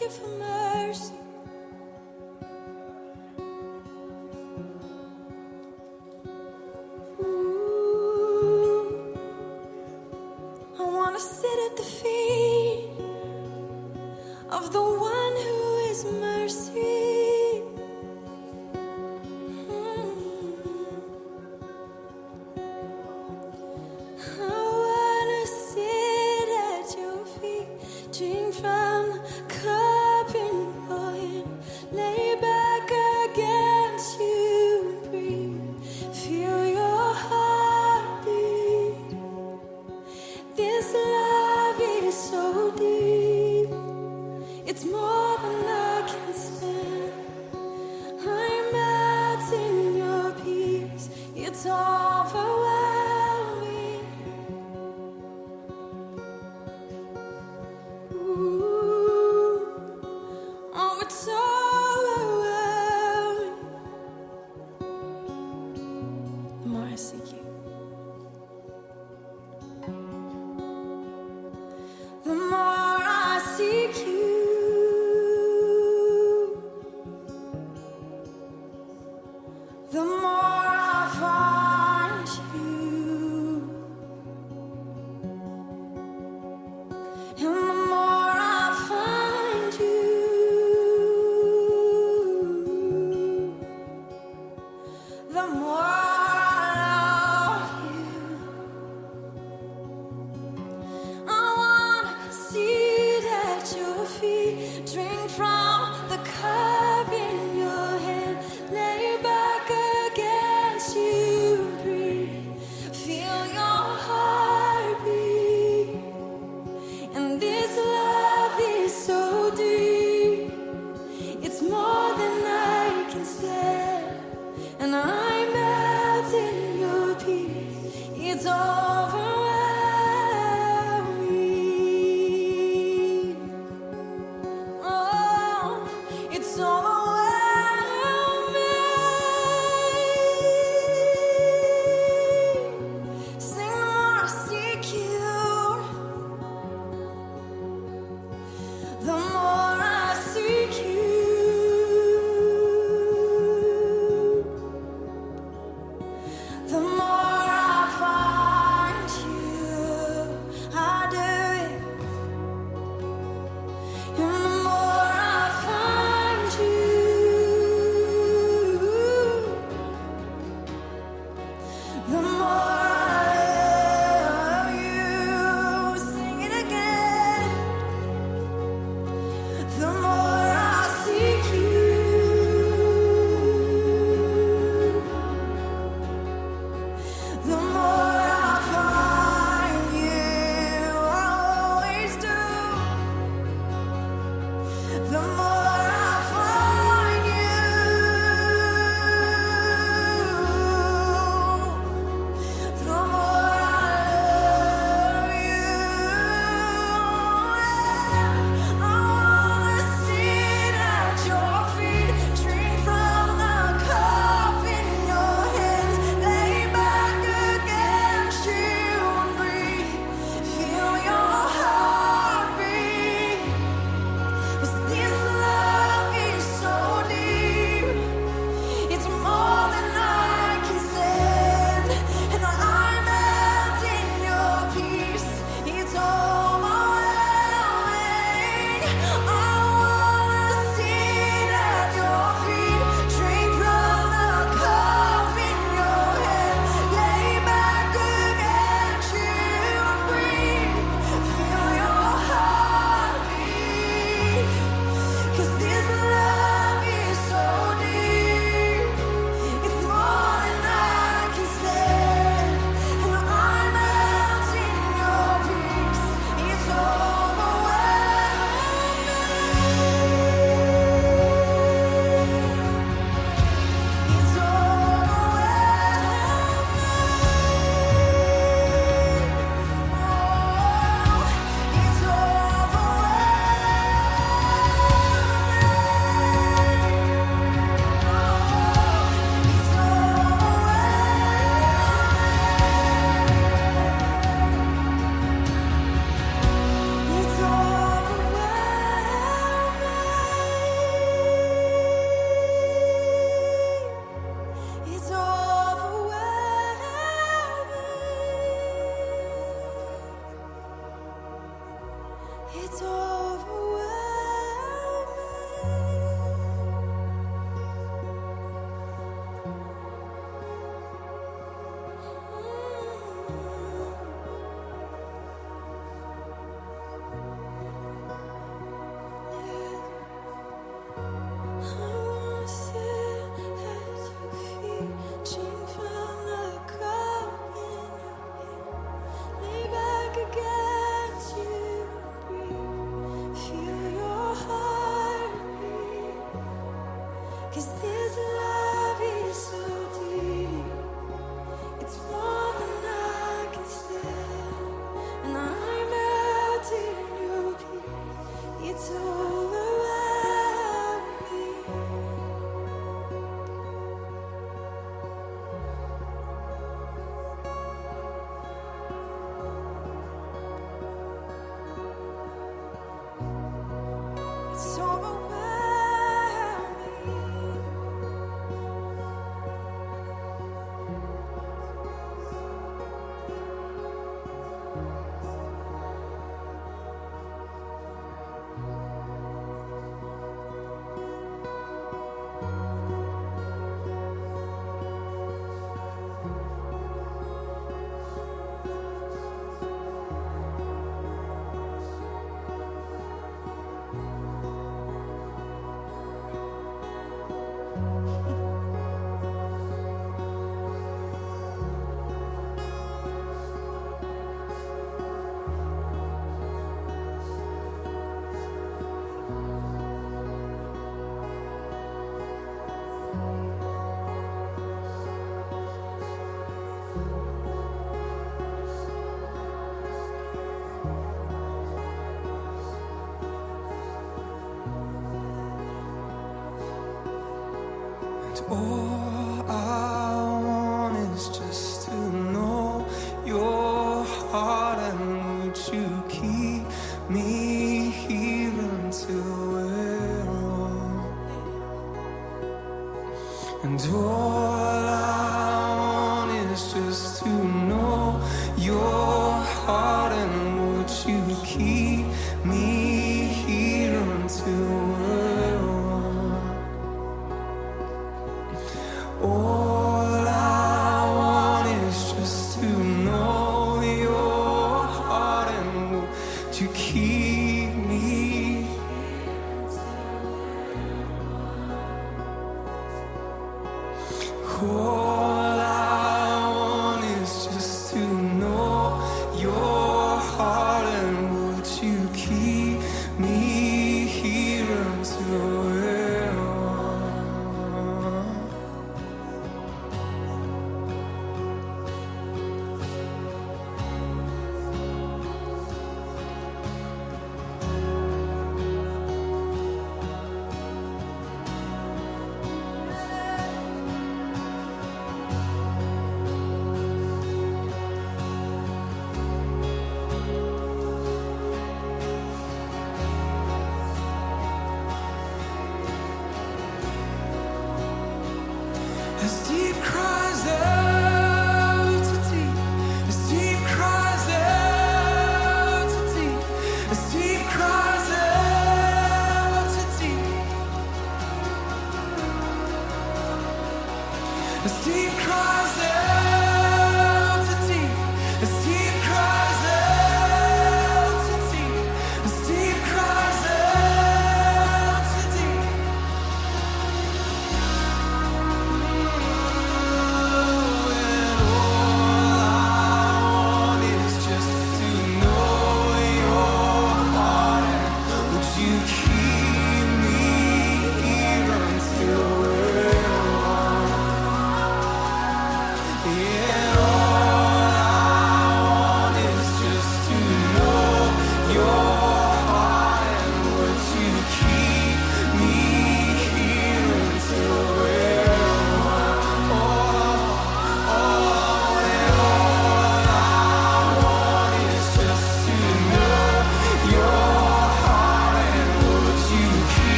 you for mercy. Ooh, I wanna sit at the feet of the one who is mercy. I wanna sit at your feet, drink from the cup in your hand, lay back against you and breathe, feel your heartbeat. This love is so deep, it's more than I can stand. I'm melting your peace, it's overwhelming. Ooh, oh, it's overwhelming. The more I seek you, the more I seek you, the more I find you, and the more I find you, the more I love you. I wanna sit at your feet, drink from the cup in your hand, lay back against you and breathe, feel your heartbeat. And this love is so deep, it's more than I can stand. And I'm melting your peace, it's overwhelming. Oh, It's overwhelming. Cause this love is so deep, it's more than I can stand, and I'm melting in your peace. It's overwhelming. It's overwhelming. All I want is just to know your heart, and would you keep me here until we're old? And all I want is just to know your heart, and would you keep me here until we're old? All I want is just to know your heart, and would you keep me? All I want is just to know your heart, and would you keep me here until we're old? As deep cries out to deep, as deep cries out to deep, as deep cries out to deep, as deep cries out to deep, as deep cries out to deep, as deep cries out to deep.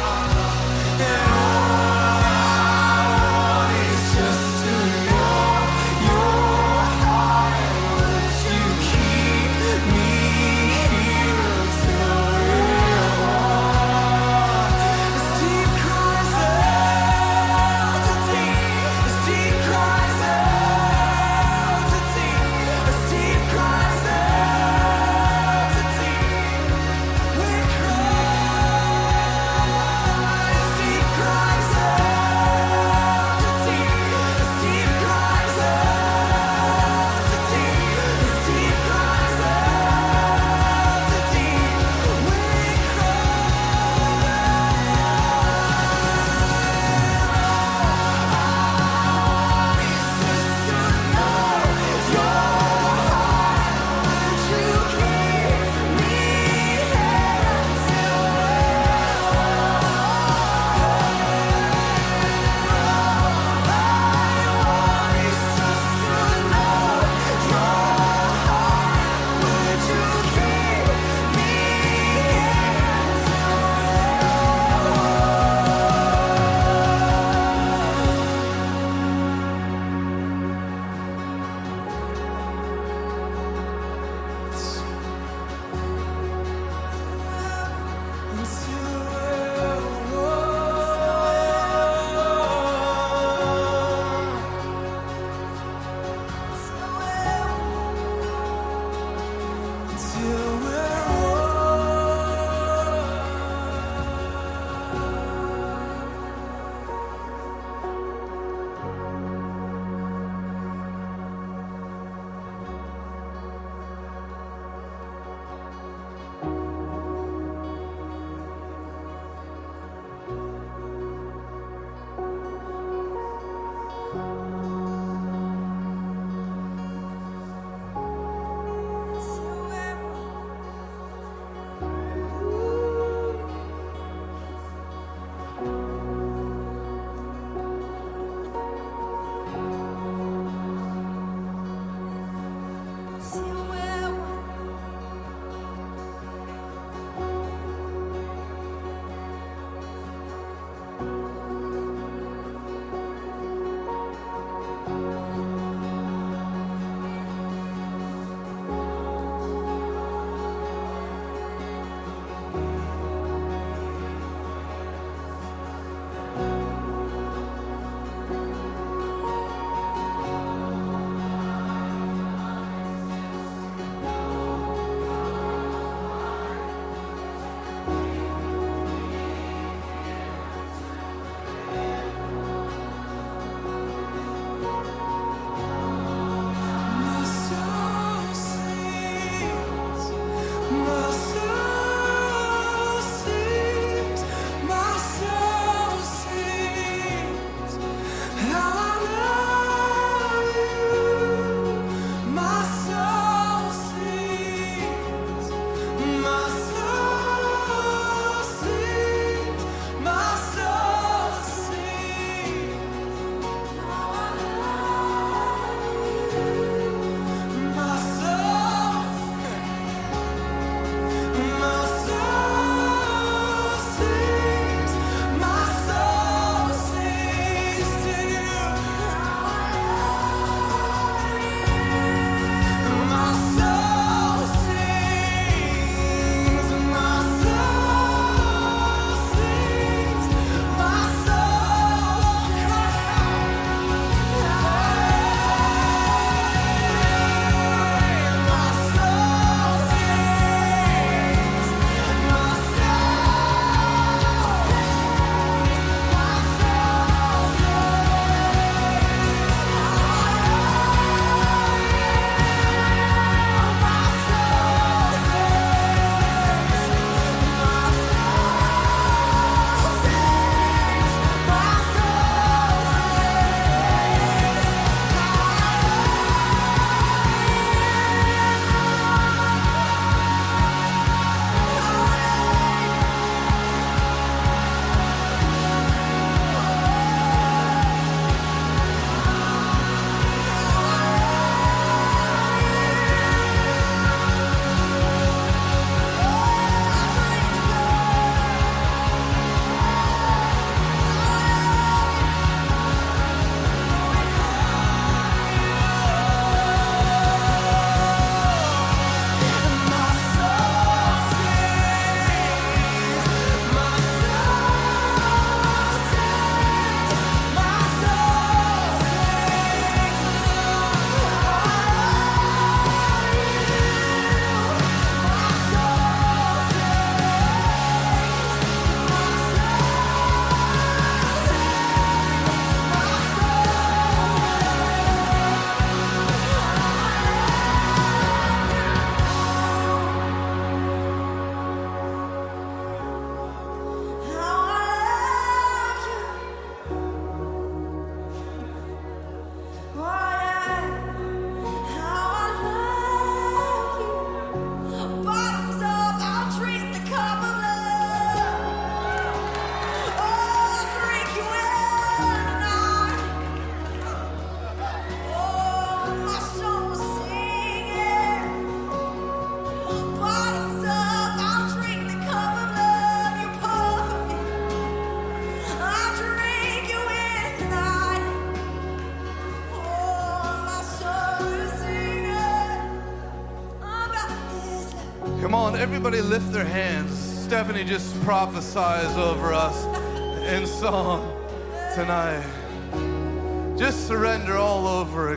Just to know Come on, everybody lift their hands. Stephanie just prophesies over us in song tonight. Just surrender all over again.